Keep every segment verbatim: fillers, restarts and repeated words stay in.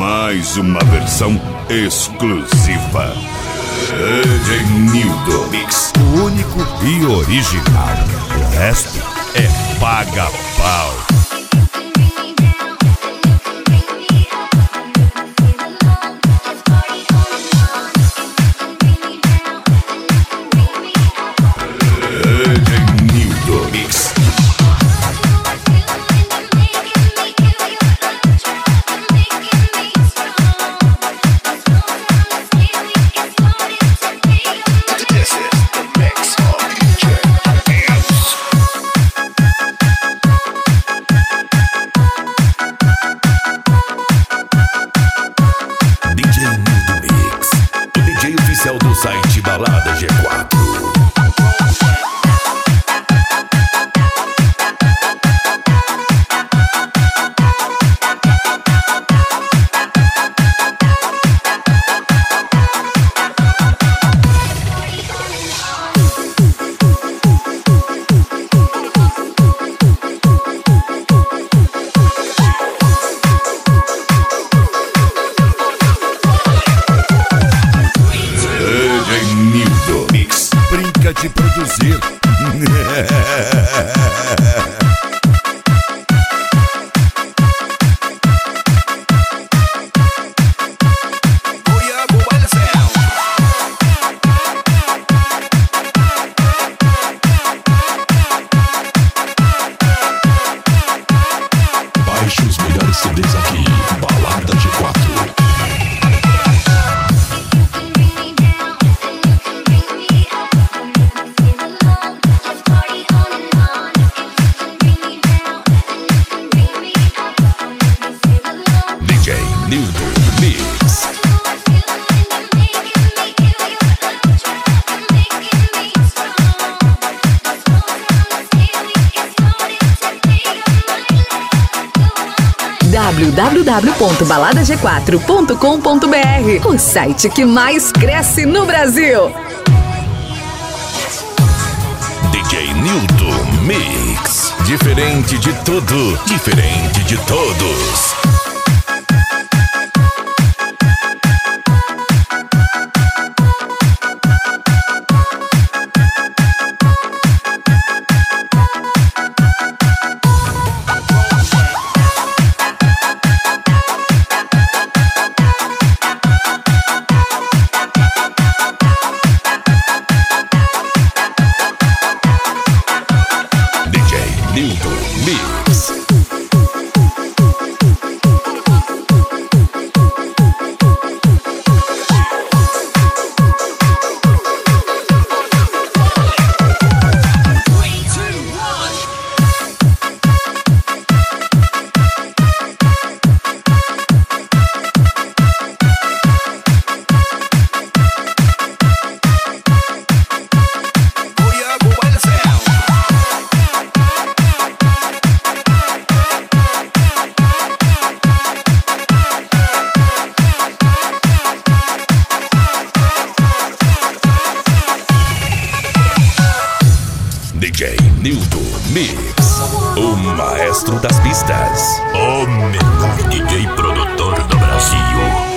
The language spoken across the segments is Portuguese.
mais uma versão exclusiva. D J Nildo Mix, o único e original. O resto é paga-pau. Do site Balada G quatro. De produzir. Baixe os melhores C Ds aqui, Balada G quatro. w w w ponto balada g quatro ponto com ponto b r, o site que mais cresce no Brasil. D J Nildo Mix. Diferente de tudo, diferente de todos. Nildo Mix. D J Nildo Mix, o maestro das pistas, o melhor D J produtor do Brasil.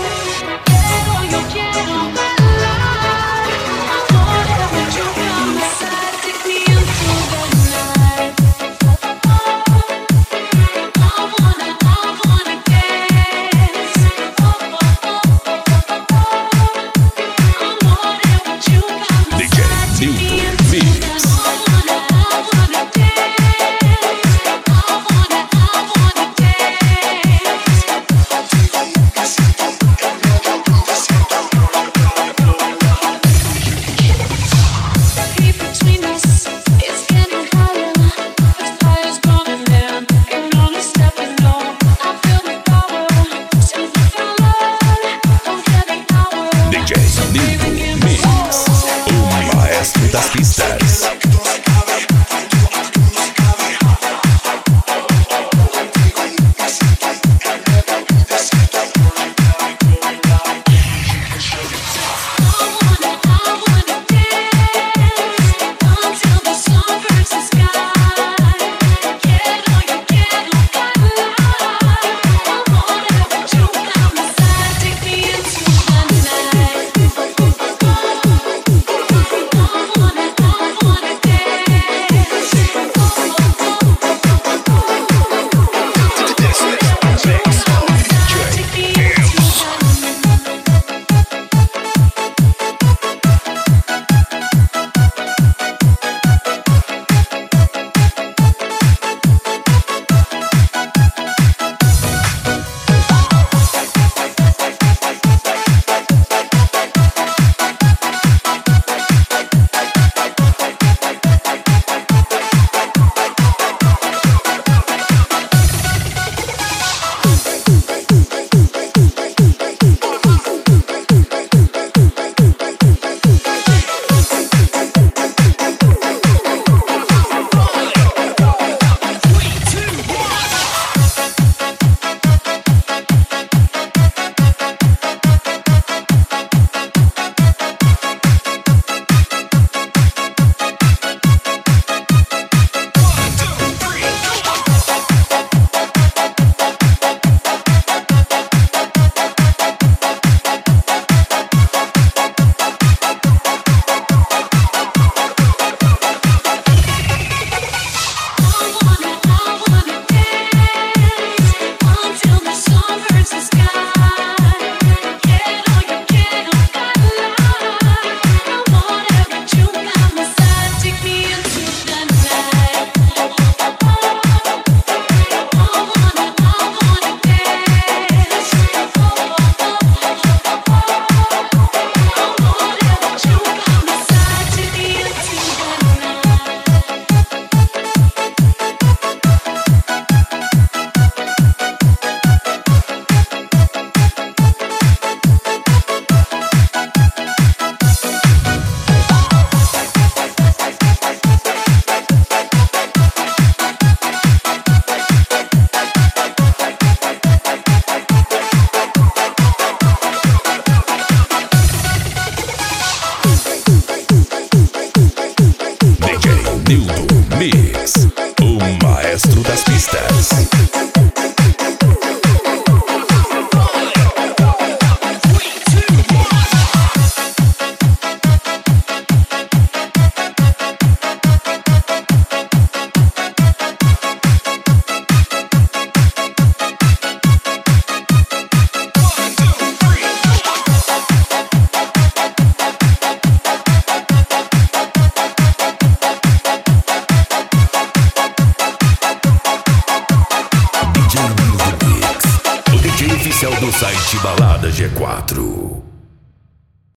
das pistas. D J Nildo Mix, o D J oficial do site Balada G quatro.